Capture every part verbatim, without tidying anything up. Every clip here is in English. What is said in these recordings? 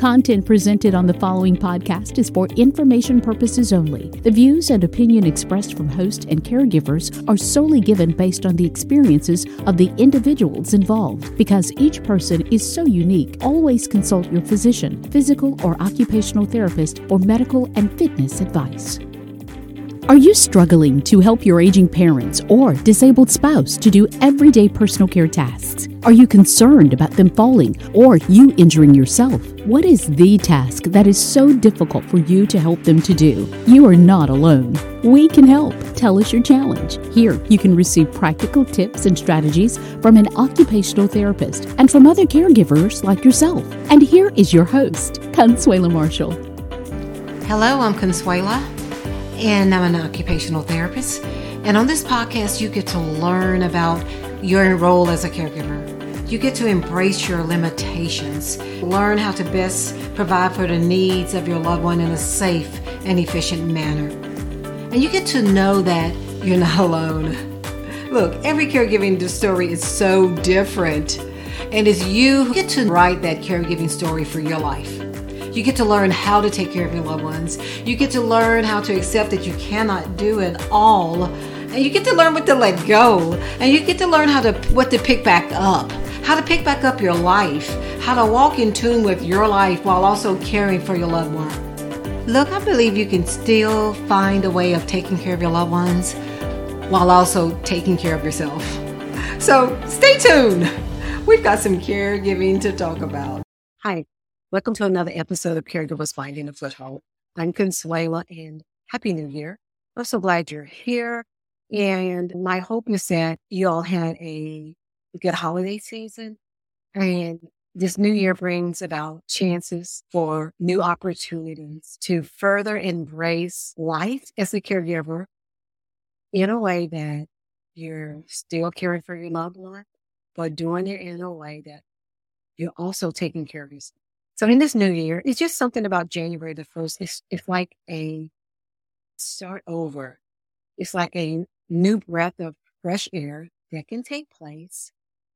Content presented on the following podcast is for information purposes only. The views and opinion expressed from host and caregivers are solely given based on the experiences of the individuals involved. Because each person is so unique, always consult your physician, physical or occupational therapist, or medical and fitness advice. Are you struggling to help your aging parents or disabled spouse to do everyday personal care tasks? Are you concerned about them falling or you injuring yourself? What is the task that is so difficult for you to help them to do? You are not alone. We can help. Tell us your challenge. Here, you can receive practical tips and strategies from an occupational therapist and from other caregivers like yourself. And here is your host, Consuela Marshall. Hello, I'm Consuela, and I'm an occupational therapist. And on this podcast, you get to learn about your role as a caregiver. You get to embrace your limitations, learn how to best provide for the needs of your loved one in a safe and efficient manner. And you get to know that you're not alone. Look, every caregiving story is so different. And it's you who get to write that caregiving story for your life. You get to learn how to take care of your loved ones. You get to learn how to accept that you cannot do it all. And you get to learn what to let go. And you get to learn how to what to pick back up. How to pick back up your life. How to walk in tune with your life while also caring for your loved one. Look, I believe you can still find a way of taking care of your loved ones while also taking care of yourself. So stay tuned. We've got some caregiving to talk about. Hi. Welcome to another episode of Caregivers Finding a Foothold. I'm Consuela, and Happy New Year. I'm so glad you're here. And my hope is that you all had a good holiday season. And this new year brings about chances for new opportunities to further embrace life as a caregiver in a way that you're still caring for your loved one, but doing it in a way that you're also taking care of yourself. So in this new year, it's just something about January the first. It's, it's like a start over. It's like a new breath of fresh air that can take place.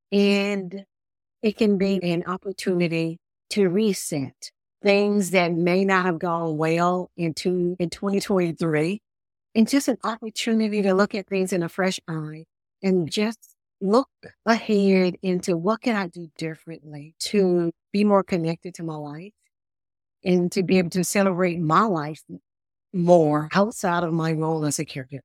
And it can be an opportunity to reset things that may not have gone well into in twenty twenty-three. And just an opportunity to look at things in a fresh eye and just look ahead into what can I do differently to be more connected to my life and to be able to celebrate my life more outside of my role as a caregiver.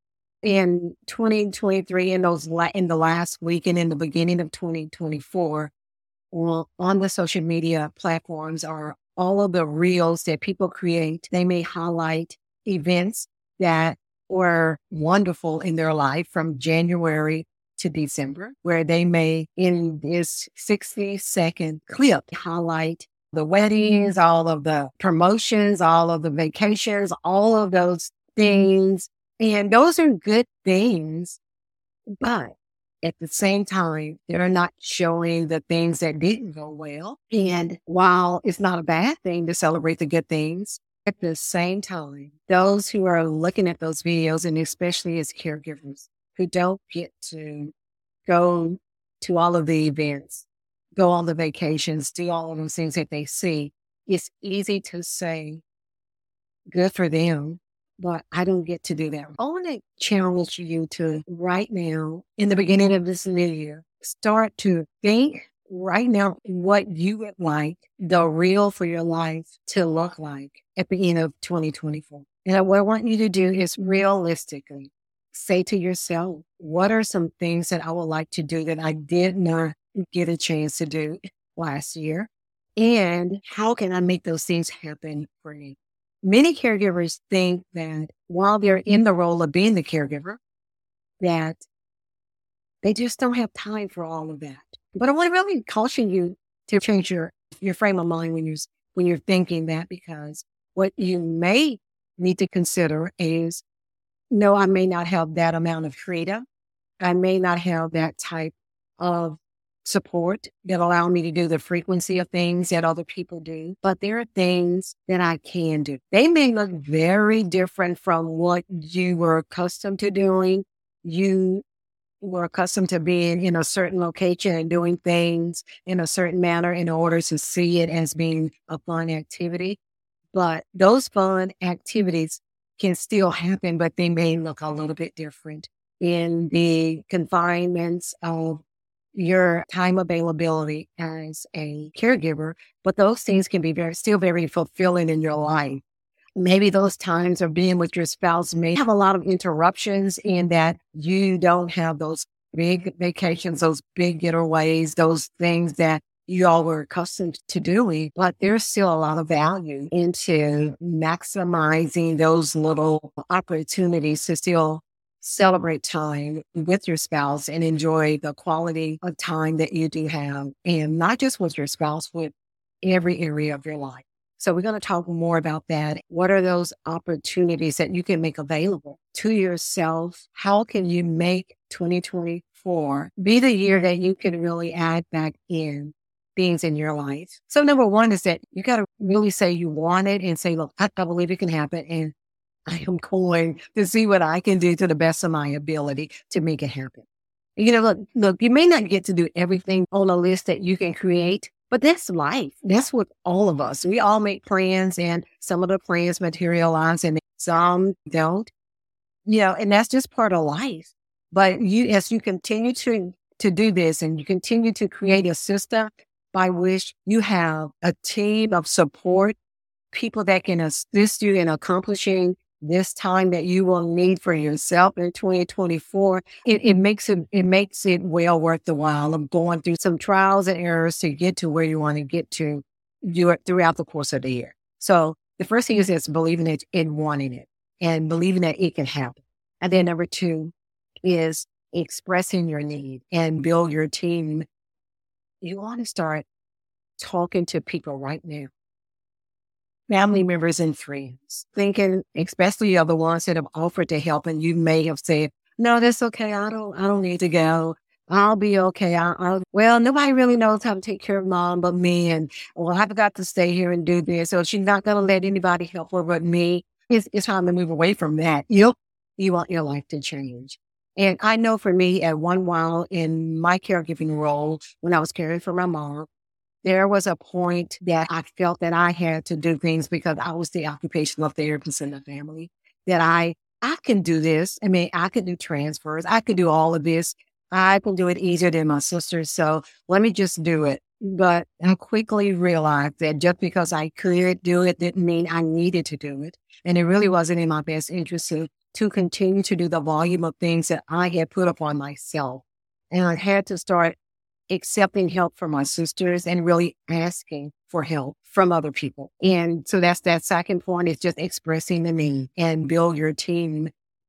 In twenty twenty-three, in those la- in the last week and in the beginning of twenty twenty-four, well, on the social media platforms are all of the reels that people create. They may highlight events that were wonderful in their life from January to December, where they may, in this sixty second clip, highlight the weddings, all of the promotions, all of the vacations, all of those things. And those are good things, but at the same time, they're not showing the things that didn't go well. And while it's not a bad thing to celebrate the good things, at the same time, those who are looking at those videos, and especially as caregivers, who don't get to go to all of the events, go on the vacations, do all of those things that they see, it's easy to say, good for them, but I don't get to do that. I want to challenge you to right now, in the beginning of this new year, start to think right now what you would like the real for your life to look like at the end of twenty twenty-four. And what I want you to do is realistically say to yourself, what are some things that I would like to do that I did not get a chance to do last year? And how can I make those things happen for you? Many caregivers think that while they're in the role of being the caregiver, that they just don't have time for all of that. But I want to really caution you to change your, your frame of mind when you're, when you're thinking that, because what you may need to consider is, no, I may not have that amount of freedom. I may not have that type of support that allow me to do the frequency of things that other people do. But there are things that I can do. They may look very different from what you were accustomed to doing. You we're accustomed to being in a certain location and doing things in a certain manner in order to see it as being a fun activity. But those fun activities can still happen, but they may look a little bit different in the confinements of your time availability as a caregiver. But those things can be very, still very fulfilling in your life. Maybe those times of being with your spouse may have a lot of interruptions in that you don't have those big vacations, those big getaways, those things that you all were accustomed to doing, but there's still a lot of value into maximizing those little opportunities to still celebrate time with your spouse and enjoy the quality of time that you do have, and not just with your spouse, with every area of your life. So we're going to talk more about that. What are those opportunities that you can make available to yourself? How can you make twenty twenty-four be the year that you can really add back in things in your life? So number one is that you got to really say you want it and say, look, I, I believe it can happen. And I am going to see what I can do to the best of my ability to make it happen. You know, look, look, you may not get to do everything on a list that you can create, but that's life. That's what all of us, we all make plans, and some of the plans materialize and some don't, you know, and that's just part of life. But you, as you continue to, to do this and you continue to create a system by which you have a team of support, people that can assist you in accomplishing this time that you will need for yourself in twenty twenty-four, it, it makes it it makes it well worth the while of going through some trials and errors to get to where you want to get to do throughout the course of the year. So the first thing is is believing it and wanting it and believing that it can happen. And then number two is expressing your need and build your team. You want to start talking to people right now. Family members and friends, thinking, especially of the ones that have offered to help, and you may have said, "No, that's okay. I don't. I don't need to go. I'll be okay. I, I'll, well, nobody really knows how to take care of mom but me, and well, I've got to stay here and do this. So she's not going to let anybody help her but me." It's, it's time to move away from that. You you want your life to change. And I know for me, at one while in my caregiving role, when I was caring for my mom, there was a point that I felt that I had to do things because I was the occupational therapist in the family, that I, I can do this. I mean, I could do transfers. I could do all of this. I can do it easier than my sisters. So let me just do it. But I quickly realized that just because I could do it didn't mean I needed to do it. And it really wasn't in my best interest to, to continue to do the volume of things that I had put upon myself. And I had to start accepting help from my sisters and really asking for help from other people. And so that's that second point, is just expressing the need and build your team.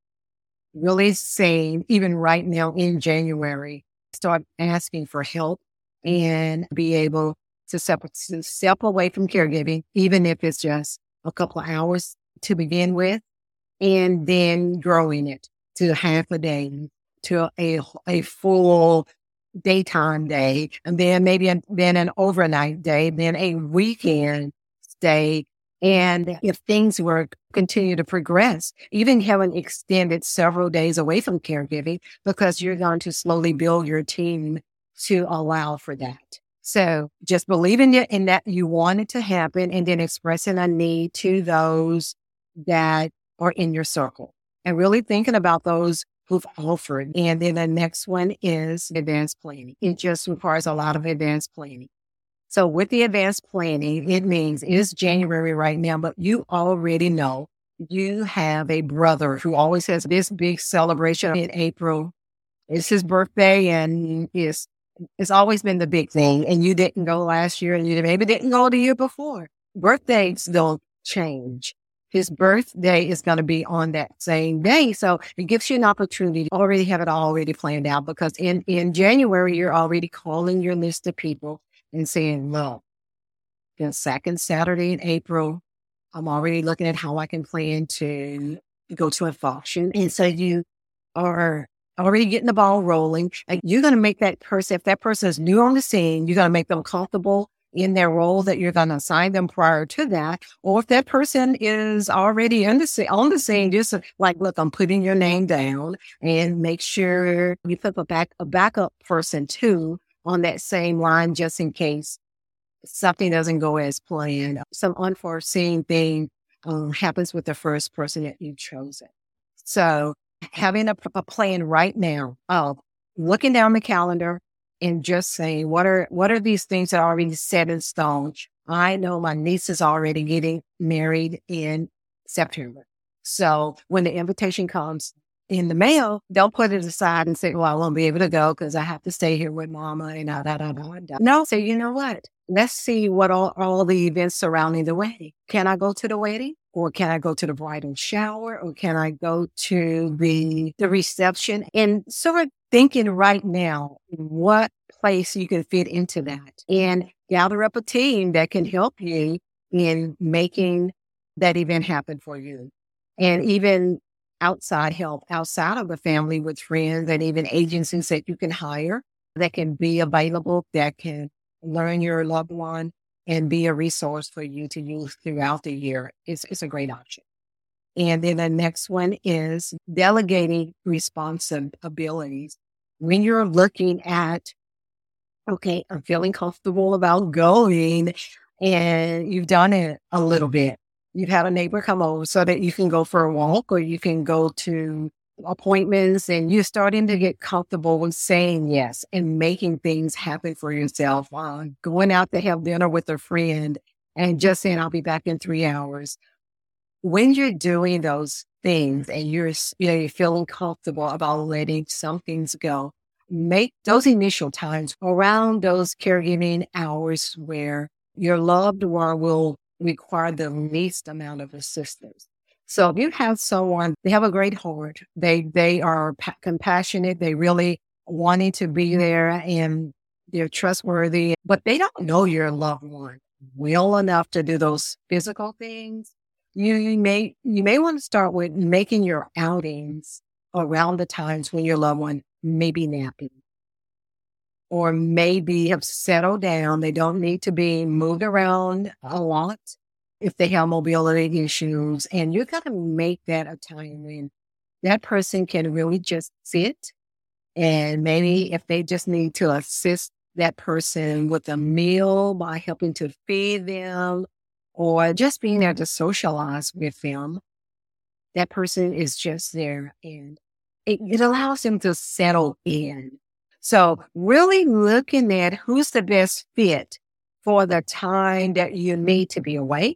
Really saying, even right now in January, start asking for help and be able to step, to step away from caregiving, even if it's just a couple of hours to begin with, and then growing it to half a day, to a, a full daytime day, and then maybe an, then an overnight day, then a weekend stay. And if things were continue to progress, even having extended several days away from caregiving, because you're going to slowly build your team to allow for that. So just believing it in that you want it to happen, and then expressing a need to those that are in your circle, and really thinking about those who've offered. And then the next one is advanced planning. It just requires a lot of advanced planning. So with the advanced planning, it means it's January right now, but you already know you have a brother who always has this big celebration in April. It's his birthday, and it's, it's always been the big thing. And you didn't go last year, and you maybe didn't go the year before. Birthdays don't change. His birthday is going to be on that same day. So it gives you an opportunity to already have it already planned out, because in, in January, you're already calling your list of people and saying, well, the second Saturday in April, I'm already looking at how I can plan to go to a function. And so you are already getting the ball rolling. And you're going to make that person, if that person is new on the scene, you're going to make them comfortable in their role that you're going to assign them prior to that. Or if that person is already in the scene, on the scene, just like, look, I'm putting your name down, and make sure you put a back, a backup person too on that same line, just in case something doesn't go as planned. Some unforeseen thing um, happens with the first person that you've chosen. So having a, a plan right now of looking down the calendar and just saying, what are what are these things that are already set in stone? I know my niece is already getting married in September. So when the invitation comes in the mail, they'll put it aside and say, well, I won't be able to go because I have to stay here with mama and da, da, da, da, da. No, so you know what? Let's see what all, all the events surrounding the wedding. Can I go to the wedding? Or can I go to the bridal shower? Or can I go to the, the reception? And sort of thinking right now, what place you can fit into that, and gather up a team that can help you in making that event happen for you. And even outside help, outside of the family, with friends and even agencies that you can hire that can be available, that can learn your loved one and be a resource for you to use throughout the year. It's, it's a great option. And then the next one is delegating responsibilities. When you're looking at, okay, I'm feeling comfortable about going, and you've done it a little bit. You've had a neighbor come over so that you can go for a walk, or you can go to appointments, and you're starting to get comfortable with saying yes and making things happen for yourself. Uh, going out to have dinner with a friend and just saying, I'll be back in three hours. When you're doing those things and you're, you know, you're feeling comfortable about letting some things go, make those initial times around those caregiving hours where your loved one will require the least amount of assistance. So if you have someone, they have a great heart, they they are pa- compassionate, they really wanting to be there, and they're trustworthy, but they don't know your loved one well enough to do those physical things, you, you may you may want to start with making your outings around the times when your loved one may be napping or maybe have settled down. They don't need to be moved around a lot if they have mobility issues. And you've got to make that a time when that person can really just sit. And maybe if they just need to assist that person with a meal by helping to feed them or just being there to socialize with them, that person is just there, and it, it allows them to settle in. So really looking at who's the best fit for the time that you need to be awake.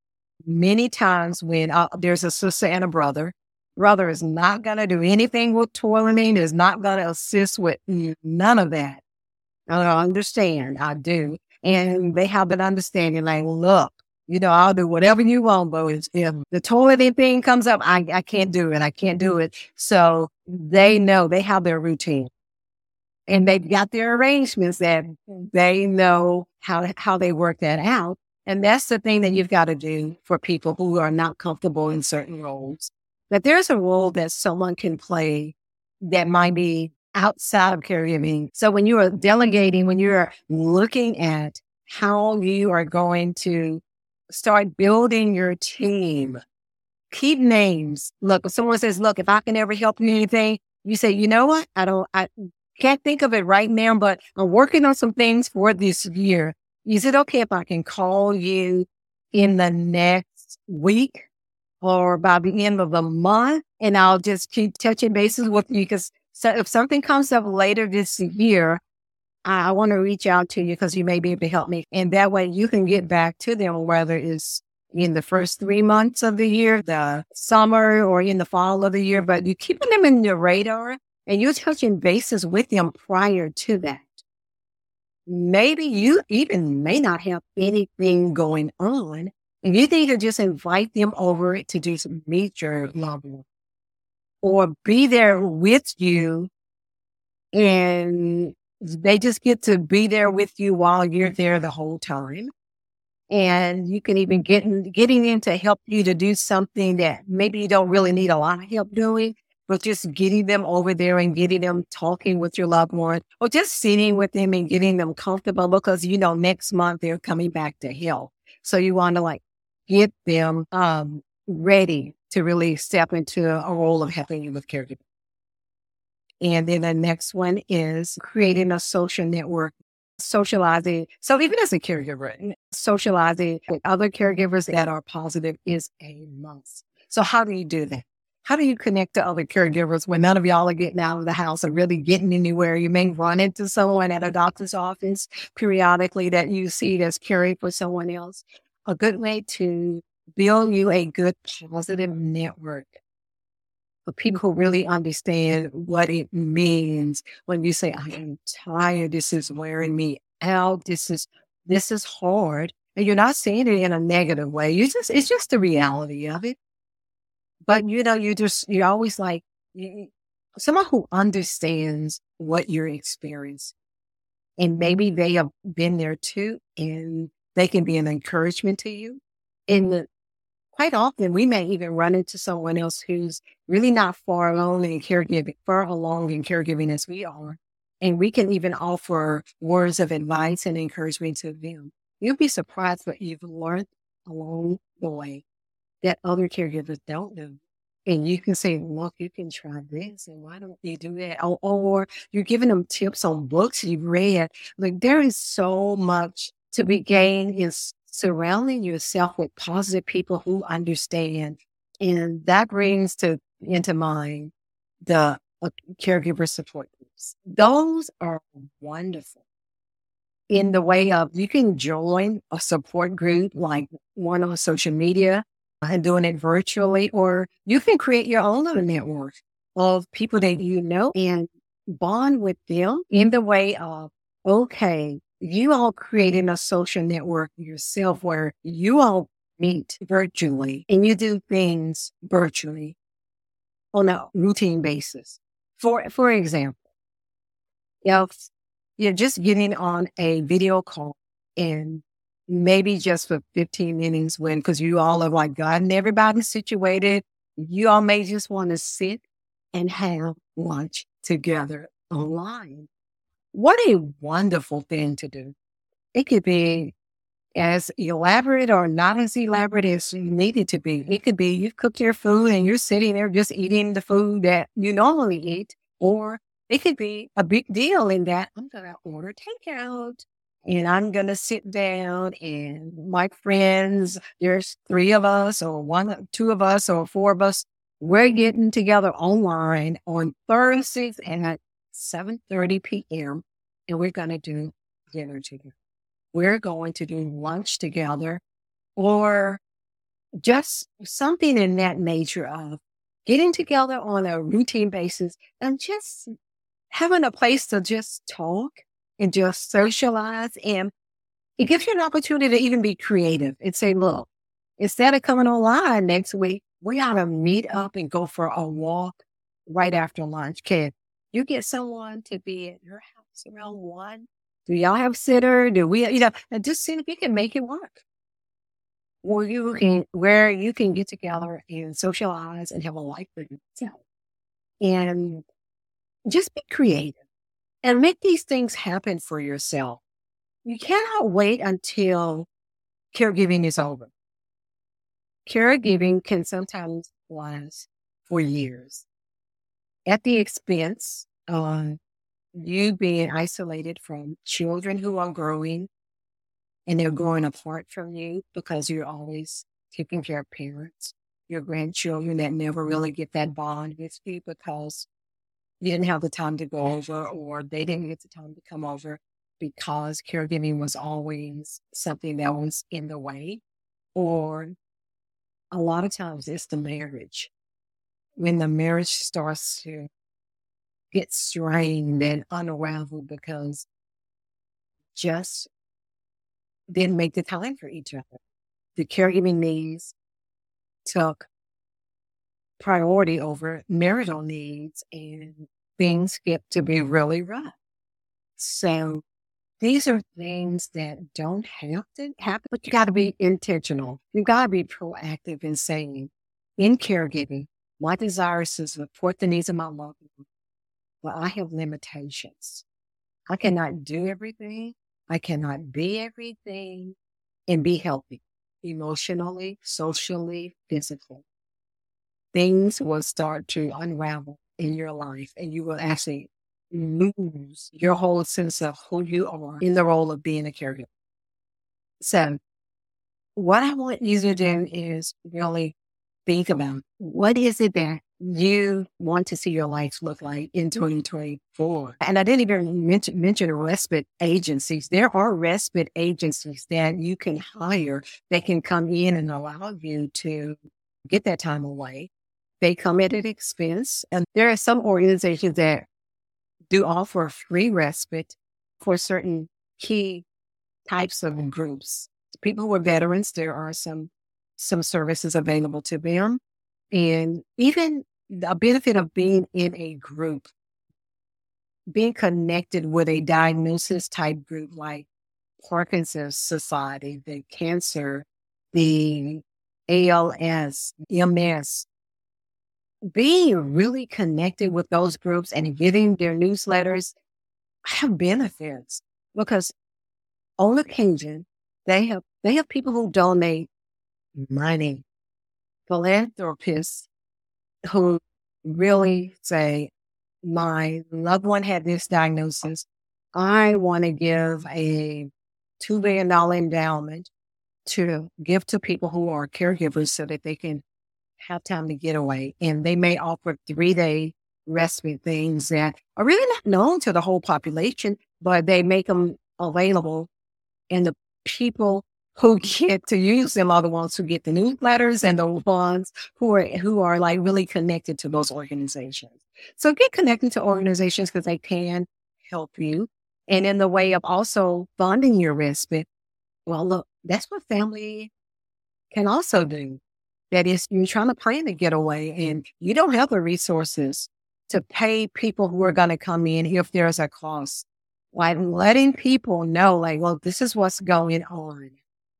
Many times when uh, there's a sister and a brother, brother is not going to do anything with toileting, is not going to assist with none of that. I understand, I do. And they have an understanding like, look, you know, I'll do whatever you want, but if the toileting thing comes up, I, I can't do it. I can't do it. So they know, they have their routine. And they've got their arrangements that they know how, how they work that out. And that's the thing that you've got to do for people who are not comfortable in certain roles. That there's a role that someone can play that might be outside of caregiving. So when you are delegating, when you're looking at how you are going to start building your team, keep names. Look, if someone says, look, if I can ever help you anything, you say, you know what? I don't, I can't think of it right now, but I'm working on some things for this year. Is it okay if I can call you in the next week or by the end of the month? And I'll just keep touching bases with you, because so if something comes up later this year, I, I want to reach out to you because you may be able to help me. And that way you can get back to them, whether it's in the first three months of the year, the summer, or in the fall of the year, but you're keeping them in your radar and you're touching bases with them prior to that. Maybe you even may not have anything going on, and you need to just invite them over to do some meet your loved one or be there with you, and they just get to be there with you while you're there the whole time. And you can even get in, getting in to help you to do something that maybe you don't really need a lot of help doing. but just getting them over there and getting them talking with your loved one or just sitting with them and getting them comfortable because, you know, next month they're coming back to health. So you want to like get them um, ready to really step into a role of helping you with caregiving. And then the next one is creating a social network, socializing. So even as a caregiver, socializing with other caregivers that are positive is a must. So how do you do that? How do you connect to other caregivers when none of y'all are getting out of the house or really getting anywhere? You may run into someone at a doctor's office periodically that you see that's caring for someone else. A good way to build you a good positive network for people who really understand what it means when you say, I am tired, this is wearing me out, this is this is hard. And you're not saying it in a negative way. You just it's just the reality of it. But you know, you just you're always like you, someone who understands what you're experiencing. And maybe they have been there too, and they can be an encouragement to you. And the, quite often, we may even run into someone else who's really not far along in caregiving, far along in caregiving as we are. And we can even offer words of advice and encouragement to them. You'll be surprised what you've learned along the way that other caregivers don't do. And you can say, look, you can try this, and why don't you do that? Or, or you're giving them tips on books you've read. Like, there is so much to be gained in surrounding yourself with positive people who understand. And that brings to into mind the uh, caregiver support groups. Those are wonderful in the way of you can join a support group like one on social media and doing it virtually, or you can create your own little network of people that you know and bond with them in the way of, okay, you all creating a social network yourself where you all meet virtually and you do things virtually on a routine basis. For, for example, if you're just getting on a video call and maybe just for fifteen minutes when, because you all have like gotten everybody situated, you all may just want to sit and have lunch together online. What a wonderful thing to do. It could be as elaborate or not as elaborate as you need it to be. It could be you've cooked your food and you're sitting there just eating the food that you normally eat. Or it could be a big deal in that I'm going to order takeout and I'm going to sit down and my friends, there's three of us or one, two of us or four of us. We're getting together online on Thursdays and at seven thirty p.m. and we're going to do dinner together. We're going to do lunch together or just something in that nature of getting together on a routine basis and just having a place to just talk and just socialize. And it gives you an opportunity to even be creative and say, look, instead of coming online next week, we ought to meet up and go for a walk right after lunch. Can you get someone to be at your house around one? Do y'all have sitter? Do we, you know, and just see if you can make it work. Where you can, where you can get together and socialize and have a life for yourself. And just be creative and make these things happen for yourself. You cannot wait until caregiving is over. Caregiving can sometimes last for years at the expense of you being isolated from children who are growing and they're growing apart from you because you're always taking care of parents, your grandchildren that never really get that bond with you because you didn't have the time to go over or they didn't get the time to come over because caregiving was always something that was in the way. Or a lot of times it's the marriage. When the marriage starts to get strained and unraveled because just didn't make the time for each other. The caregiving needs took priority over marital needs and things get to be really rough. So these are things that don't have to happen, but you got to be intentional. You got to be proactive in saying in caregiving, My desire is to support the needs of my loved one, but I have limitations. I cannot do everything. I cannot be everything and be healthy emotionally, socially, physically. Things will start to unravel in your life and you will actually lose your whole sense of who you are in the role of being a caregiver. So what I want you to do is really think about what is it that you want to see your life look like in twenty twenty-four. And I didn't even mention, mention respite agencies. There are respite agencies that you can hire that can come in and allow you to get that time away. They come at an expense. And there are some organizations that do offer free respite for certain key types of groups. People who are veterans, there are some some services available to them. And even the benefit of being in a group, being connected with a diagnosis type group like Parkinson's Society, the cancer, the A L S, M S, being really connected with those groups and getting their newsletters have benefits because on occasion, they have they have people who donate money, philanthropists who really say, my loved one had this diagnosis. I want to give a two billion dollars endowment to give to people who are caregivers so that they can have time to get away. And they may offer three-day respite things that are really not known to the whole population, but they make them available. And the people who get to use them are the ones who get the newsletters and the ones who are who are like really connected to those organizations. So get connected to organizations because they can help you. And in the way of also funding your respite, well, look, that's what family can also do. That is, you're trying to plan to get away and you don't have the resources to pay people who are going to come in if there's a cost. Like letting people know, like, well, this is what's going on.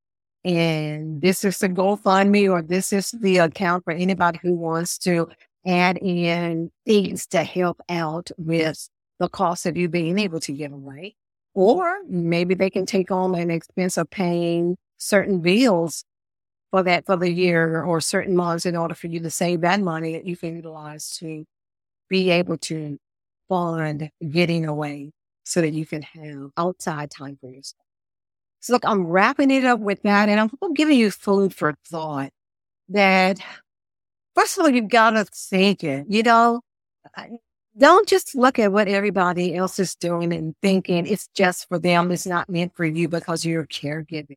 And this is the GoFundMe or this is the account for anybody who wants to add in things to help out with the cost of you being able to give away. Or maybe they can take on an expense of paying certain bills for that for the year or certain months in order for you to save that money that you can utilize to be able to fund getting away so that you can have outside time for yourself. So look, I'm wrapping it up with that and I'm giving you food for thought that first of all, you've got to think it, you know, don't just look at what everybody else is doing and thinking it's just for them. It's not meant for you because you're caregiving.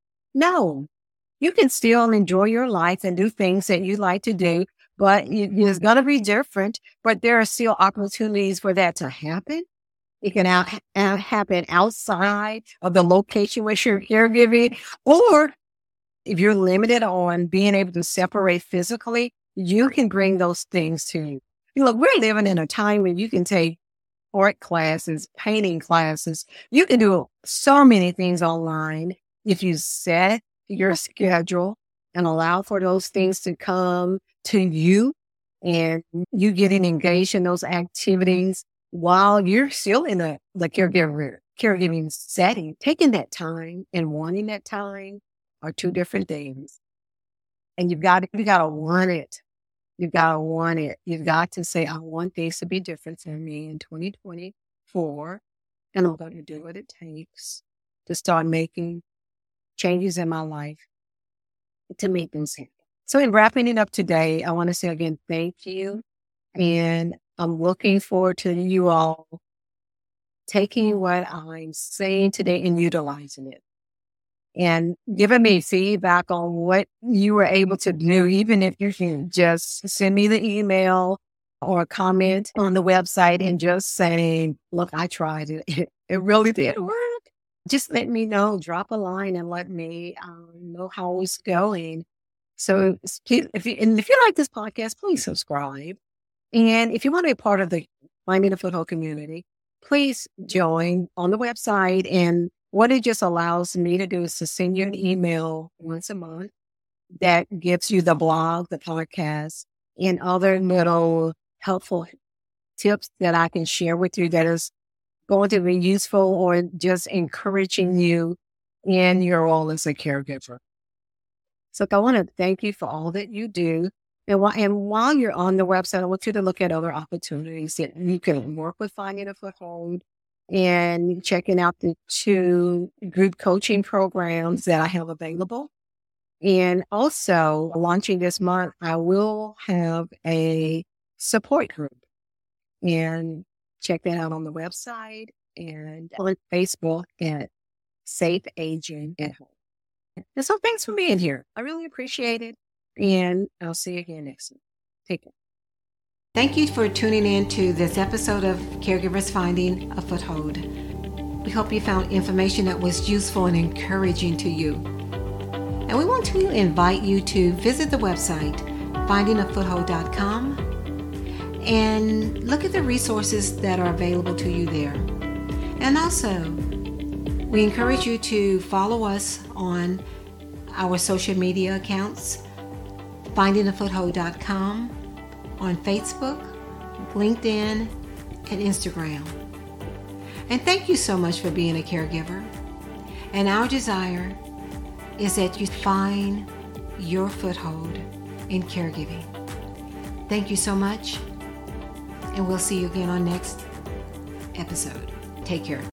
No, you can still enjoy your life and do things that you like to do, but it's going to be different. But there are still opportunities for that to happen. It can out, out, happen outside of the location where you're caregiving, or if you're limited on being able to separate physically, you can bring those things to you. Look, we're living in a time when you can take art classes, painting classes. You can do so many things online if you set your schedule and allow for those things to come to you and you getting engaged in those activities while you're still in the, the caregiver, caregiving setting. Taking that time and wanting that time are two different things. And you've got to, you got to want it. You've got to want it. You've got to say, I want things to be different for me in twenty twenty-four. And I'm going to do what it takes to start making changes in my life to make things happen. So in wrapping it up today, I want to say again, thank you. And I'm looking forward to you all taking what I'm saying today and utilizing it. And giving me feedback on what you were able to do, even if you can just send me the email or comment on the website and just saying, look, I tried it. It, it really did work. Just let me know, drop a line and let me um, know how it's going. So if you, and if you like this podcast, please subscribe. And if you want to be part of the Finding a Foothold community, please join on the website. And what it just allows me to do is to send you an email once a month that gives you the blog, the podcast, and other little helpful tips that I can share with you that is going to be useful or just encouraging you in your role as a caregiver. So I want to thank you for all that you do. And while, and while you're on the website, I want you to look at other opportunities that you can work with Finding a Foothold and checking out the two group coaching programs that I have available. And also launching this month, I will have a support group, and check that out on the website and on Facebook at Safe Aging at Home. And so thanks for being here. I really appreciate it. And I'll see you again next week. Take care. Thank you for tuning in to this episode of Caregivers Finding a Foothold. We hope you found information that was useful and encouraging to you. And we want to invite you to visit the website, finding a foothold dot com, and look at the resources that are available to you there. And also, we encourage you to follow us on our social media accounts, finding a foothold dot com, on Facebook, LinkedIn, and Instagram. And thank you so much for being a caregiver. And our desire is that you find your foothold in caregiving. Thank you so much, and we'll see you again on next episode. Take care.